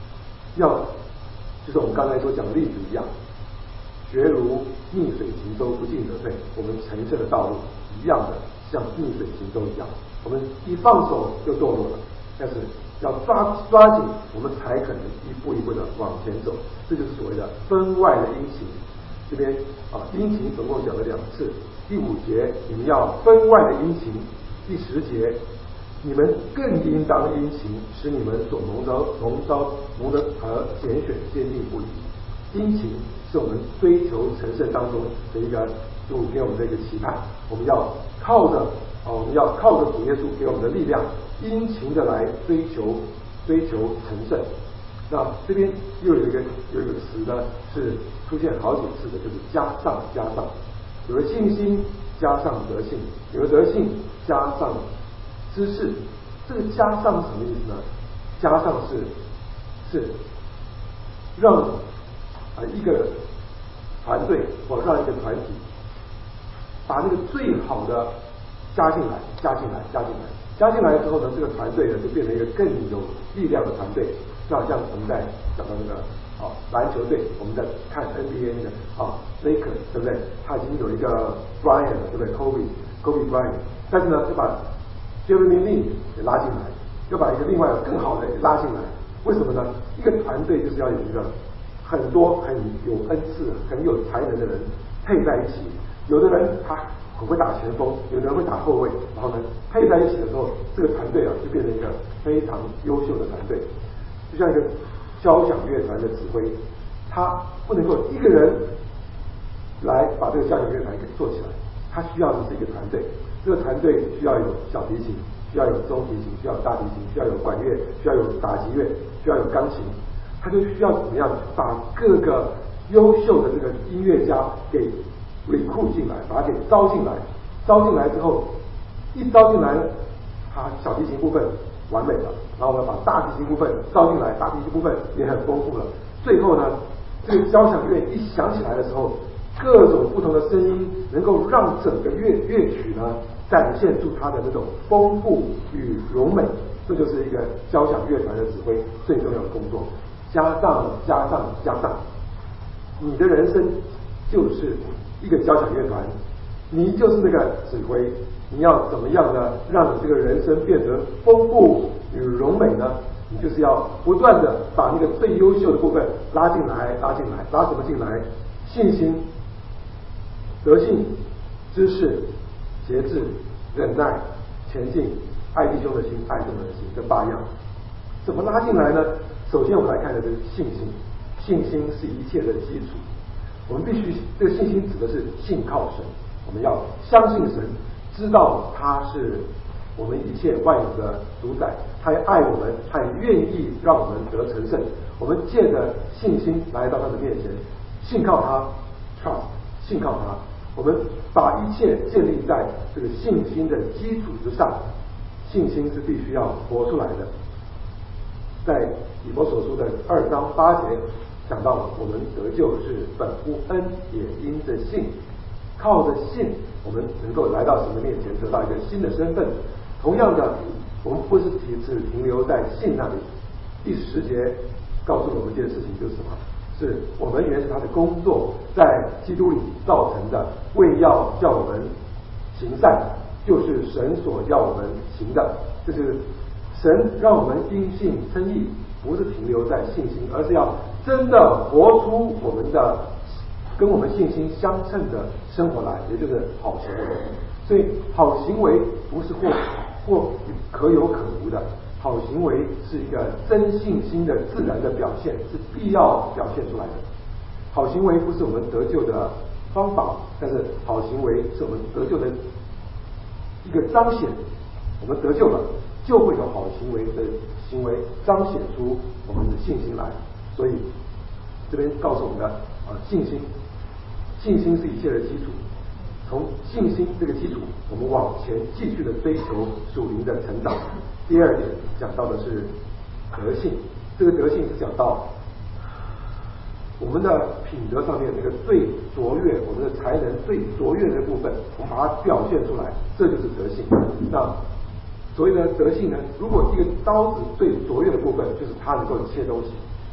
Speaker 1: 要就是我们刚才所讲的例子一样，学如逆水行舟，不进则退。我们成圣的道路一样的，像逆水行舟一样，我们一放手就堕落了，但是要抓抓紧，我们才可能一步一步的往前走。这就是所谓的分外的殷勤。这边啊，殷勤总共讲了两次。第五节，你们要分外的殷勤；第十节，你们更应当殷勤，使你们所蒙召、蒙召、蒙得和拣选坚定不移。殷勤是我们追求成圣当中的一个主给我们的一个期盼。我们要靠着啊，我们要靠着主耶稣给我们的力量，殷勤的来追求追求成圣。那这边又有一个有一个词呢，是出现好几次的，就是加上加上。有了信心加上德性，有了德性加上知识。这个加上是什么意思呢？加上是是让啊一个团队或让一个团体把那个最好的加进来，加进来，加进来，加进来之后呢，这个团队呢就变成一个更有力量的团队。就好像我们在讲到那个啊篮球队，我们在看 N B A 那个啊 Lakers， 对不对？他已经有一个 Bryant 了，对不对 ？Kobe Kobe Bryant， 但是呢，就把 Jeremy Lin 也拉进来，又把一个另外更好的也拉进来。为什么呢？一个团队就是要有一个很多很有恩赐、很有才能的人配在一起。有的人他很会打前锋，有的人会打后卫，然后呢配在一起的时候，这个团队啊就变成一个非常优秀的团队。就像一个交响乐团的指挥，他不能够一个人来把这个交响乐团给做起来，他需要的是一个团队。这个团队需要有小提琴，需要有中提琴，需要有大提琴，需要有管乐，需要有打击乐，需要有钢琴。他就需要怎么样把各个优秀的这个音乐家给recruit进来，把他给招进来。招进来之后，一招进来，他小提琴部分完美了，然后呢，把大提琴部分招进来，大提琴部分也很丰富了。最后呢，这个交响乐一响起来的时候，各种不同的声音能够让整个乐乐曲呢展现出它的那种丰富与柔美。这就是一个交响乐团的指挥最重要的工作。加上加上加上，你的人生就是一个交响乐团，你就是那个指挥。你要怎么样呢？让你这个人生变得丰富与柔美呢？你就是要不断的把那个最优秀的部分拉进来，拉进来，拉什么进来？信心、德性、知识、节制、忍耐、前进、爱弟兄的心、爱众人的心，这八样怎么拉进来呢？首先我们来看的是信心，信心是一切的基础。我们必须，这个信心指的是信靠神，我们要相信神，知道他是我们一切万有的主宰，他也爱我们，他也愿意让我们得成圣。我们借着信心来到他的面前，信靠他 trust 信靠他，我们把一切建立在这个信心的基础之上。信心是必须要活出来的。在以弗所书的二章八节讲到了，我们得救是本乎恩，也因着信。靠着信，我们能够来到神的面前，得到一个新的身份。同样的，我们不是只停留在信那里。第十节告诉我们一件事情，就是什么？是我们原是他的工作，在基督里造成的，为要叫我们行善，就是神所要我们行的。就是神让我们因信称义，不是停留在信心，而是要真的活出我们的跟我们信心相称的生活来，也就是好行为。所以好行为不是或或可有可无的，好行为是一个真信心的自然的表现，是必要表现出来的。好行为不是我们得救的方法，但是好行为是我们得救的一个彰显。我们得救了，就会有好行为的行为彰显出我们的信心来。所以这边告诉我们的啊，信心，信心是一切的基础。从信心这个基础，我们往前继续的追求属灵的成长。第二点讲到的是德性，这个德性是讲到我们的品德上面那个最卓越，我们的才能最卓越的部分，我们把它表现出来，这就是德性。那所谓的德性呢，如果一个刀子最卓越的部分就是它能够切东西，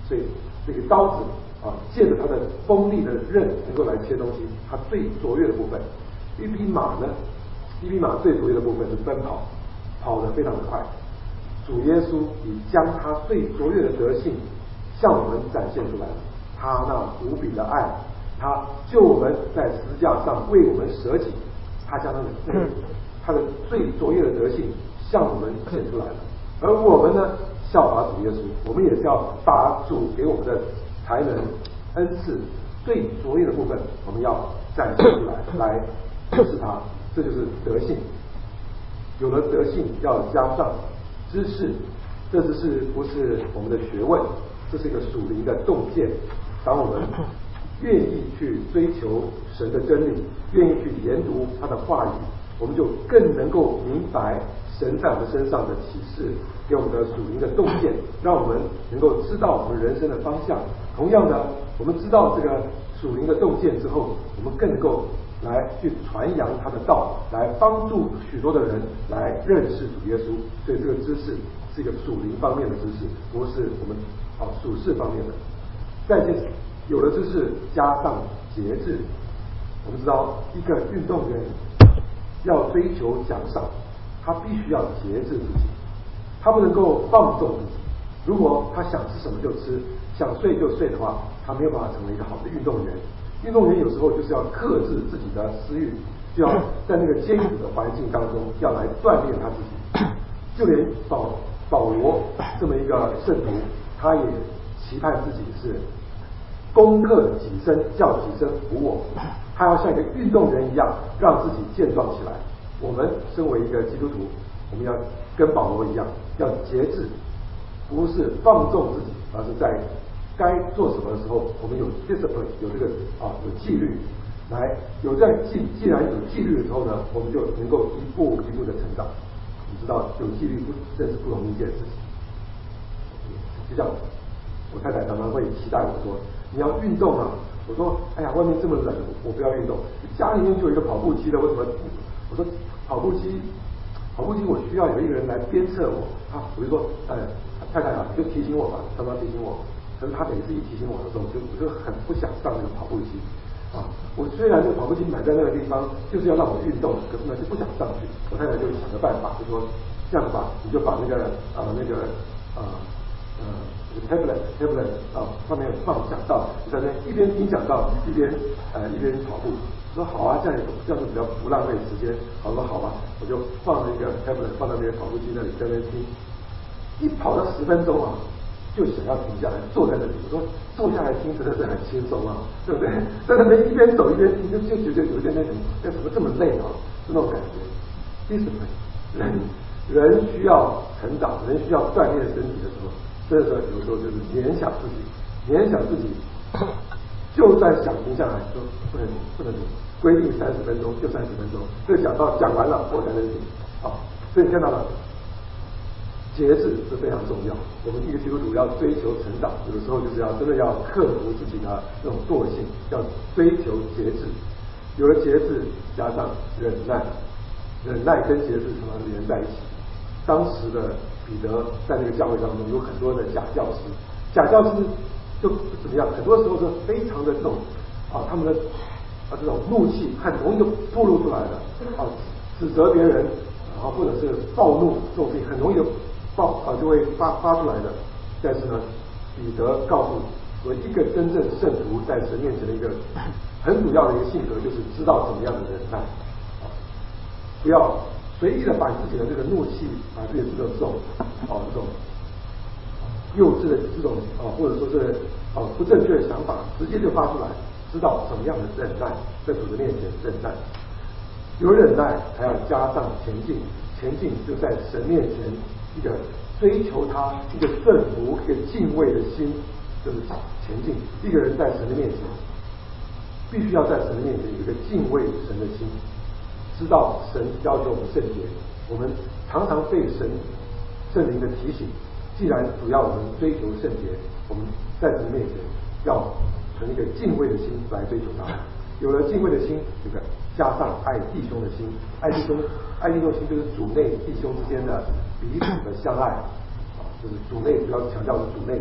Speaker 1: 所以这个刀子啊，借着它的锋利的刃能够来切东西，它最卓越的部分。一匹马呢，一匹马最卓越的部分是奔跑，跑得非常的快。主耶稣已将他最卓越的德性向我们展现出来了，他那无比的爱，他救我们在十字架上为我们舍己，他将他的那个他的最卓越的德性向我们显出来了。而我们呢，效法主耶稣，我们也是要把主给我们的才能恩赐最卓越的部分，我们要展现出来，来表示他，这就是德性。有了德性，要加上知识，这知识不是我们的学问，这是一个属灵的洞见。当我们愿意去追求神的真理，愿意去研读他的话语，我们就更能够明白神在我们身上的启示，给我们的属灵的洞见，让我们能够知道我们人生的方向。同样的，我们知道这个属灵的洞见之后，我们更能够来去传扬他的道，来帮助许多的人来认识主耶稣。所以这个知识是一个属灵方面的知识，不是我们啊属世方面的。再接有了知识加上节制，我们知道一个运动员要追求奖赏，他必须要节制自己，他不能够放纵自己。如果他想吃什么就吃，想睡就睡的话，他没有办法成为一个好的运动员。运动员有时候就是要克制自己的私欲，就要在那个艰苦的环境当中要来锻炼他自己。就连保保罗这么一个圣徒，他也期盼自己是攻克己身，叫己身服我。他要像一个运动员一样，让自己健壮起来。我们身为一个基督徒，我们要跟保罗一样，要节制，不是放纵自己，而是在该做什么的时候，我们有 discipline， 有这个啊有纪律，来有在既既然有纪律的时候呢，我们就能够一步一步的成长。你知道有纪律不真是不容易一件事情。就像我太太常常会期待我说，你要运动啊。我说，哎呀，外面这么冷，我不要运动。家里面就有一个跑步机的，为什么？我说跑步机，跑步机我需要有一个人来鞭策我啊。我就说，呃，太太啊，你就提醒我吧，常常提醒我。可是他每次一提醒我的时候，就我就很不想上那个跑步机啊。我虽然这个跑步机买在那个地方，就是要让我运动，可是呢就不想上去。我太太就想个办法，就说这样子吧，你就把那个呃那个呃呃 tablet tablet 啊上面放讲道，你在那一边听讲道一边呃一边跑步。说好啊，这样这样子比较不浪费时间。好说好吧，我就放那个 tablet 放在那个跑步机那里，在那边听。一跑到十分钟啊，就想要停下来坐在那里。我说坐下来听真的是很轻松啊，对不对？在那边一边走一边听，就就觉得有一点那种为什么这么累啊？这种感觉。discipline， 人人需要成长，人需要锻炼身体的时候，这个时候有时候就是勉强自己，勉强自己，就算想停下来，说不能不能停，规定三十分钟就三十分钟，这个讲到讲完了我才能停。好，所以你看到了。节制是非常重要。我们一个基督徒要追求成长，有的时候就是要真的要克服自己的这种惰性，要追求节制。有了节制，加上忍耐，忍耐跟节制常常连在一起。当时的彼得在那个教会当中有很多的假教师，假教师就怎么样？很多时候是非常的这种啊，他们的啊这种怒气很容易就暴露出来了啊，指责别人，然后或者是暴怒作弊，很容易就。爆啊就会发发出来的。但是呢，彼得告诉说，一个真正圣徒在神面前的一个很主要的一个性格，就是知道怎么样的忍耐啊，不要随意的把自己的这个怒气，把自己的这种这种啊这种幼稚的这种啊，或者说是啊不正确的想法，直接就发出来。知道什么样的忍耐，在主的面前忍耐，有忍耐还要加上前进，前进就在神面前。一个追求他，一个顺服，一个敬畏的心，就是前进。一个人在神的面前，必须要在神的面前有一个敬畏神的心，知道神要求我们圣洁。我们常常被神圣灵的提醒，既然主要我们追求圣洁，我们在神面前要存一个敬畏的心来追求他。有了敬畏的心，这个加上爱弟兄的心，爱弟兄，爱弟兄心就是主内弟兄之间的彼此的相爱啊，就是主内主要强调是主内的。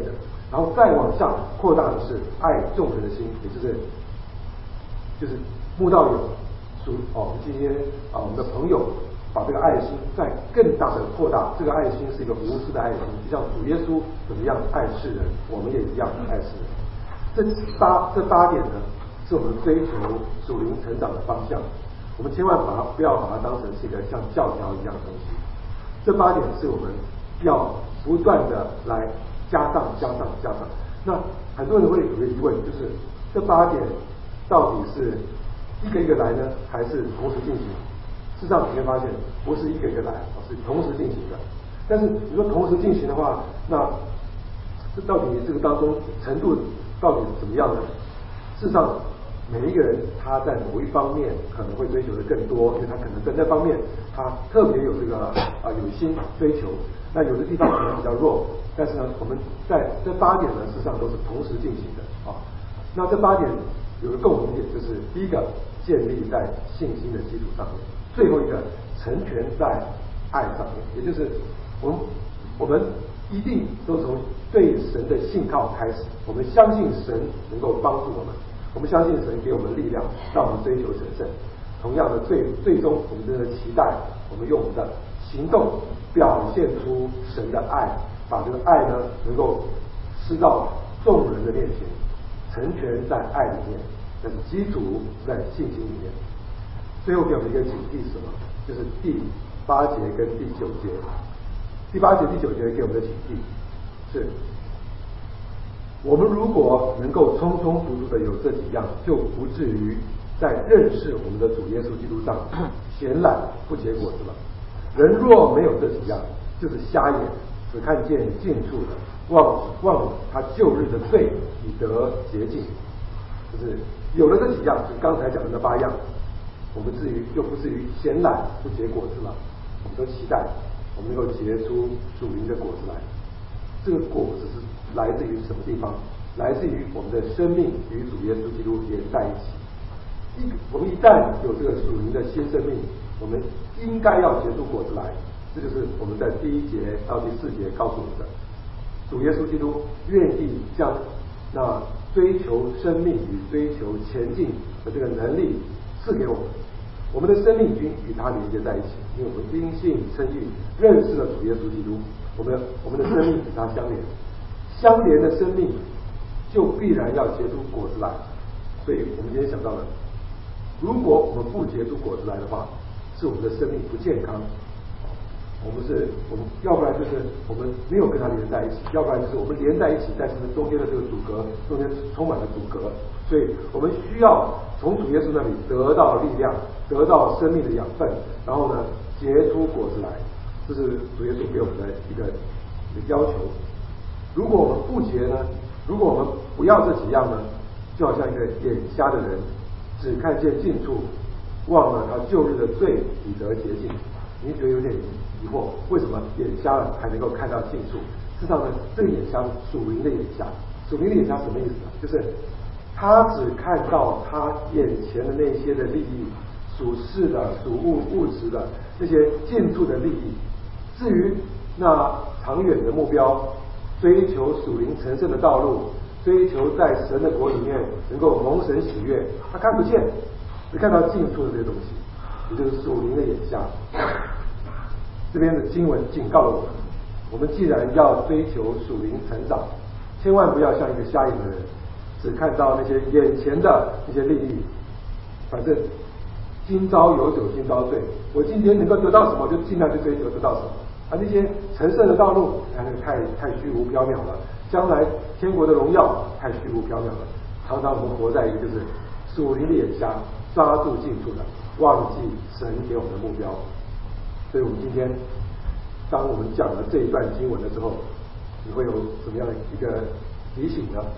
Speaker 1: 然后再往下扩大的是爱众人的心，也就是就是慕道友属哦，我们今天啊，我们的朋友把这个爱心再更大的扩大，这个爱心是一个无私的爱心，就像主耶稣怎么样爱世人，我们也一样爱世人。这八这八点呢，是我们追求属灵成长的方向。我们千万把它不要把它当成是一个像教条一样的东西。这八点是我们要不断的来加上、加上、加上。那很多人会有一个疑问，就是这八点到底是一个一个来呢，还是同时进行？事实上你会发现，不是一个一个来，是同时进行的。但是你说同时进行的话，那这到底这个当中程度到底怎么样呢？事实上，每一个人他在某一方面可能会追求的更多，因为他可能在那方面他特别有这个啊、呃、有心追求。那有的地方可能比较弱，但是呢，我们在这八点呢，事实上都是同时进行的啊。那这八点有个共同点，就是第一个建立在信心的基础上面，最后一个成全在爱上面，也就是我们我们一定都从对神的信靠开始，我们相信神能够帮助我们，我们相信神给我们力量，让我们追求成圣。同样的，最最终我们真的期待我们用我们的行动表现出神的爱，把这个爱呢能够施到众人的面前，成全在爱里面，但是基础在信心里面。最后给我们一个警惕是什么？就是第八节跟第九节。第八节、第九节给我们的警惕是：我们如果能够充充足足的有这几样，就不至于在认识我们的主耶稣基督上闲懒不结果子了。人若没有这几样，就是瞎眼，只看见近处的，忘忘他旧日的罪，以得洁净。就是有了这几样，就是刚才讲的那八样，我们至于就不至于闲懒不结果子了。我们都期待我们能够结出属灵的果子来。这个果子是来自于什么地方？来自于我们的生命与主耶稣基督连在一起。一我们一旦有这个属灵的新生命，我们应该要结出果子来。这就是我们在第一节到第四节告诉我们的。主耶稣基督愿意将那追求生命与追求前进的这个能力赐给我们。我们的生命已经与他连接在一起，因为我们因信称义，认识了主耶稣基督，我们我们的生命与他相连，相连的生命就必然要结出果子来。所以我们今天想到了，如果我们不结出果子来的话，是我们的生命不健康。我们是我们要不然就是我们没有跟他连在一起，要不然就是我们连在一起，但是中间的这个阻隔，中间充满了阻隔。所以我们需要从主耶稣那里得到力量，得到生命的养分，然后呢结出果子来。这是主耶稣给我们的一个一个要求。如果我们不结呢，如果我们不要这几样呢，就好像一个眼瞎的人，只看见近处，忘了他旧日的罪，以得洁净。您觉得有点疑惑，为什么眼瞎了还能够看到近处？事实上呢，这个眼瞎是属灵的眼瞎。属灵的眼瞎什么意思呢？就是他只看到他眼前的那些的利益，属世的、属物物质的那些近处的利益。至于那长远的目标，追求属灵成圣的道路，追求在神的国里面能够蒙神喜悦，他看不见，只看到近处的这些东西，也就是属灵的眼瞎。这边的经文警告了我们，我们既然要追求属灵成长，千万不要像一个瞎眼的人，只看到那些眼前的那些利益，反正今朝有酒今朝醉，我今天能够得到什么就尽量去追求得到什么。而那些成圣的道路，哎，太太虚无缥缈了，将来天国的荣耀太虚无缥缈了。常常我们活在一个就是属灵的眼瞎，抓住近处的，忘记神给我们的目标。所以我们今天当我们讲了这一段经文的时候，你会有什么样的一个提醒呢？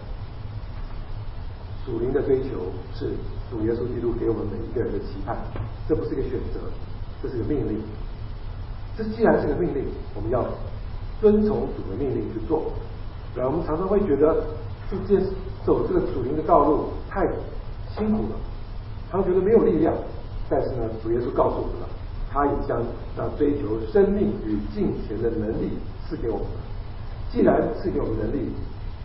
Speaker 1: 属灵的追求是主耶稣基督给我们每一个人的期盼，这不是一个选择，这是个命令。这既然是个命令，我们要遵从主的命令去做。然后我们常常会觉得这件走这个属灵的道路太辛苦了，常常觉得没有力量。但是呢，主耶稣告诉我们了，他也将那追求生命与敬虔的能力赐给我们。既然赐给我们能力，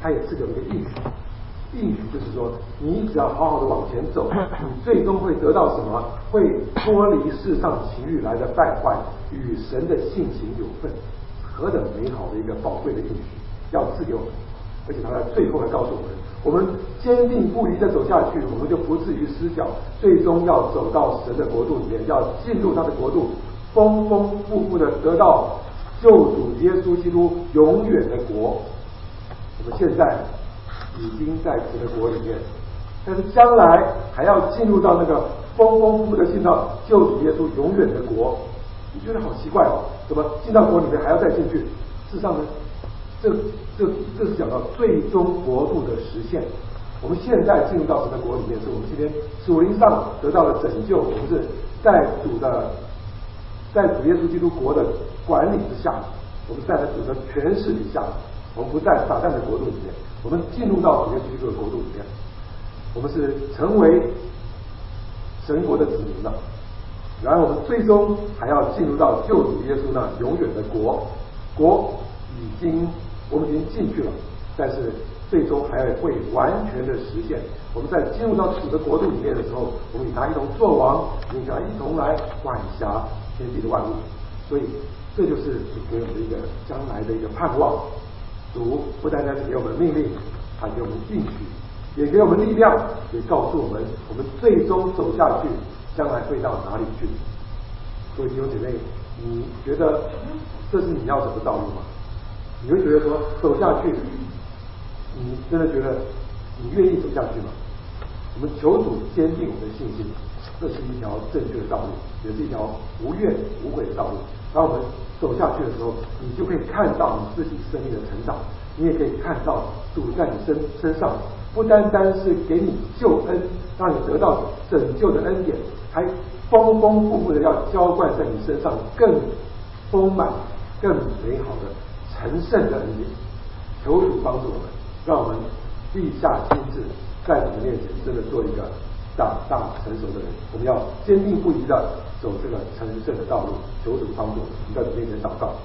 Speaker 1: 他也赐给我们一个应许。应许就是说，你只要好好的往前走，你最终会得到什么？会脱离世上情欲来的败坏，与神的性情有份。何等美好的一个宝贵的应许，要赐给我们！而且他在最后来告诉我们，我们坚定不移的走下去，我们就不至于失脚，最终要走到神的国度里面，要进入他的国度，丰丰富富的得到救主耶稣基督永远的国。我们现在已经在神的国里面，但是将来还要进入到那个丰丰富富的进到救主耶稣永远的国。你觉得好奇怪哦，怎么进到国里面还要再进去？事实上呢，这这这是讲到最终国度的实现。我们现在进入到神的国里面，是我们今天属灵上得到了拯救，我们是在主的在主耶稣基督国的管理之下，我们在主的权势底下，我们不在撒旦的国度里面，我们进入到主耶稣基督的国度里面，我们是成为神国的子民了。然而我们最终还要进入到救主耶稣那永远的国，国已经我们已经进去了，但是最终还会完全的实现。我们在进入到主的国度里面的时候，我们与他一同作王，与他一同来管辖天地的万物。所以这就是主给我们的一个将来的一个盼望。主不单单是给我们命令，还给我们应许，也给我们力量，也告诉我们我们最终走下去将来会到哪里去。各位弟兄姐妹，你觉得这是你要走的道路吗？你会觉得说走下去，你真的觉得你愿意走下去吗？我们求主坚定我们的信心，这是一条正确的道路，也是一条无怨无悔的道路。当我们走下去的时候，你就可以看到你自己生命的成长，你也可以看到主在你身身上不单单是给你救恩，让你得到拯救的恩典，还丰丰富富的要浇灌在你身上更丰满、更美好的成圣的恩典。求主帮助我们，让我们立下心志，在我们面前真的做一个长大成熟的人。我们要坚定不移的走这个成圣的道路。求主帮助我们，在主面前祷告。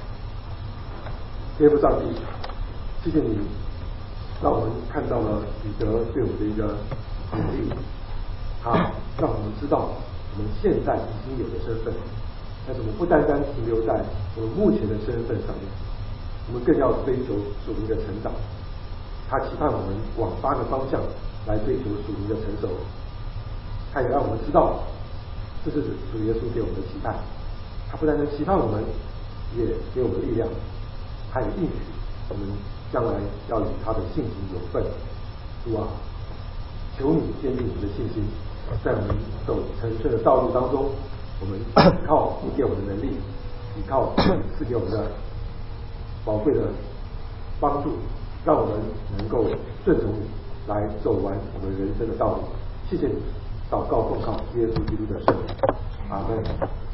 Speaker 1: 天父上帝，谢谢你让我们看到了彼得对我们的一个勉励，他让我们知道我们现在已经有的身份，但是我们不单单停留在我们目前的身份上面，我们更要追求属灵的成长。他期盼我们往八个方向来追求属灵的成熟，他也让我们知道这是主耶稣给我们的期盼。他不单单期盼我们，也给我们力量，他也应许我们将来要与他的性情有份。主啊，求你坚定我们的信心，在我们走成圣的道路当中，我们依靠你给我们的能力，依靠赐给我们的宝贵的帮助，让我们能够顺从你，来走完我们人生的道路。谢谢你，祷告奉靠耶稣基督的圣名，阿门。